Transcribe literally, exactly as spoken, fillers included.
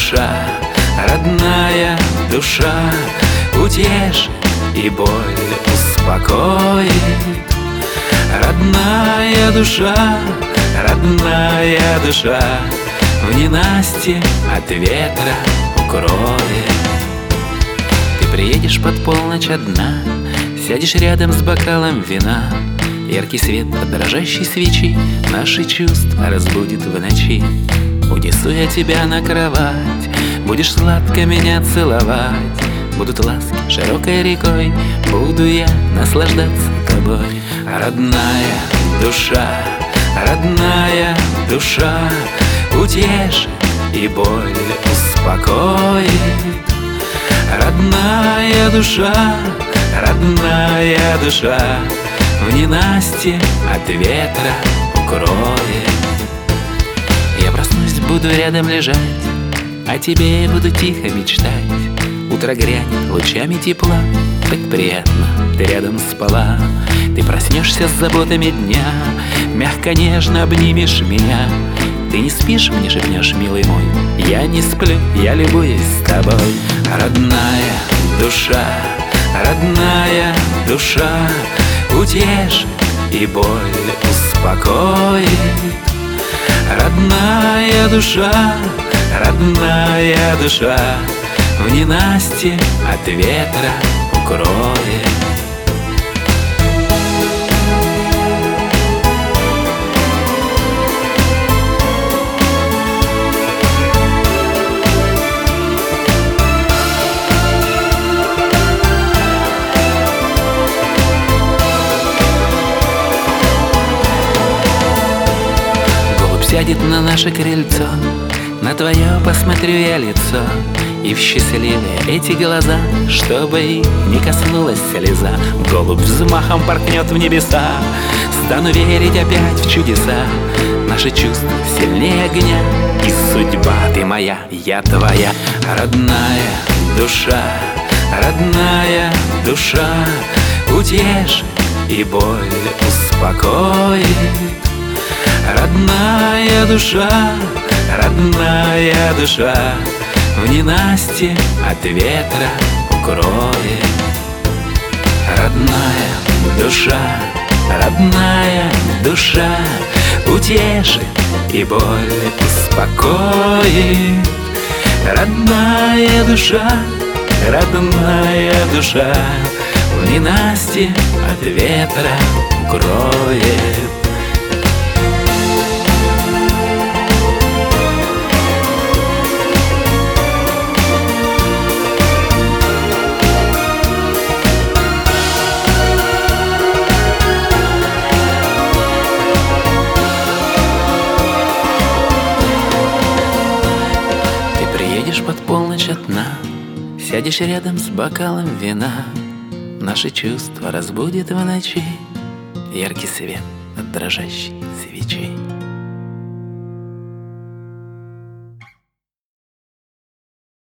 душа, родная душа, утешит и боль успокоит. Родная душа, родная душа, в ненастье от ветра укроет. Ты приедешь под полночь одна, сядешь рядом с бокалом вина. Яркий свет от дрожащей свечи наши чувства разбудит в ночи. Унесу я тебя на кровать, будешь сладко меня целовать. Будут ласки широкой рекой, буду я наслаждаться тобой. Родная душа, родная душа, утешит и боль успокоит. Родная душа, родная душа, в ненастье от ветра укроет. Я проснусь, буду рядом лежать, о тебе буду тихо мечтать. Утро грянет лучами тепла, так приятно, ты рядом спала. Ты проснешься с заботами дня, мягко, нежно обнимешь меня. Ты не спишь, мне шепнешь, милый мой, я не сплю, я любуюсь с тобой. Родная душа, родная душа, утешит и боль успокоит. Родная душа, родная душа, в ненастье от ветра укроет. Сядет на наше крыльцо, на твое посмотрю я лицо, и в счастливые эти глаза, чтобы их не коснулась слеза, голубь взмахом поркнет в небеса. Стану верить опять в чудеса, наши чувства сильнее огня, и судьба ты моя, я твоя. Родная душа, родная душа, утешит и боль успокоит. Родная душа, родная душа, в ненастье от ветра укроет. Родная душа, родная душа, утешит и боль успокоит. Родная душа, родная душа, в ненастье от ветра укроет. Под полночь одна, сядешь рядом с бокалом вина. Наши чувства разбудит в ночи яркий свет от дрожащей